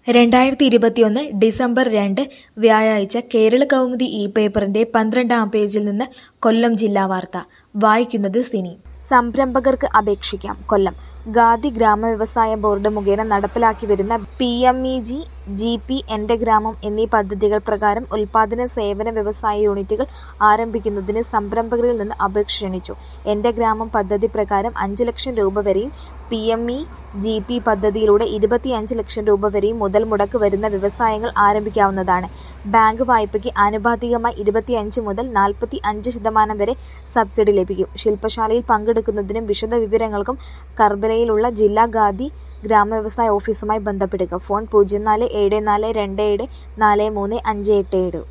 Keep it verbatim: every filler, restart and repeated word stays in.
രണ്ടായിരത്തി ഇരുപത്തിയൊന്ന് ഡിസംബർ രണ്ട് വ്യാഴാഴ്ച കേരളകൗമുദി ഈ പേപ്പറിന്റെ പന്ത്രണ്ടാം പേജിൽ നിന്ന് കൊല്ലം ജില്ലാ വാർത്ത വായിക്കുന്നത് സിനി. സംരംഭകർക്ക് അപേക്ഷിക്കാം. കൊല്ലം ഖാദി ഗ്രാമവ്യവസായ ബോർഡ് മുഖേന നടപ്പിലാക്കി വരുന്ന P M E G, G P, എന്റെ ഗ്രാമം എന്നീ പദ്ധതികൾ പ്രകാരം ഉൽപാദന സേവന വ്യവസായ യൂണിറ്റുകൾ ആരംഭിക്കുന്നതിന് സംരംഭകരിൽ നിന്ന് അപേക്ഷ ക്ഷണിച്ചു. എന്റെ ഗ്രാമം പദ്ധതി പ്രകാരം അഞ്ച് ലക്ഷം രൂപ വരെയും P M E G P പദ്ധതിയിലൂടെ ഇരുപത്തിയഞ്ച് ലക്ഷം രൂപ വരെയും മുതൽ മുടക്ക് വരുന്ന വ്യവസായങ്ങൾ ആരംഭിക്കാവുന്നതാണ്. ബാങ്ക് വായ്പയ്ക്ക് ആനുപാതികമായി ഇരുപത്തിയഞ്ച് മുതൽ നാൽപ്പത്തി അഞ്ച് ശതമാനം വരെ സബ്സിഡി ലഭിക്കും. ശില്പശാലയിൽ പങ്കെടുക്കുന്നതിനും വിശദ വിവരങ്ങൾക്കും കർബലയിലുള്ള ജില്ലാ ഖാദി ഗ്രാമവ്യവസായ ഓഫീസുമായി ബന്ധപ്പെടുക. ഫോൺ പൂജ്യം നാല് ഏഴ് നാല് രണ്ട് ഏഴ് നാല് മൂന്ന് അഞ്ച് എട്ട് ഏഴ്.